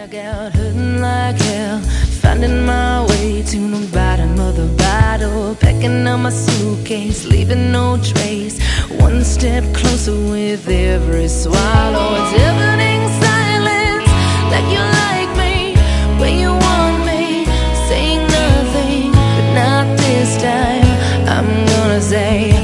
out hurting like hell, finding my way to the bottom of the bottle, packing up my suitcase, leaving no trace, one step closer with every swallow. It's evening silence, like you like me, where you want me, saying nothing, but not this time. I'm gonna say